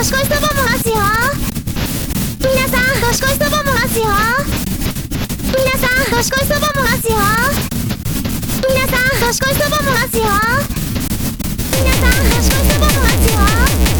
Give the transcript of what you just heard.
年越しそばもますよ。皆さん、年越しそばもますよ。皆さん、年越しそばもますよ。皆さん、年越しそばもますよ。皆さん、年越しそばもますよ。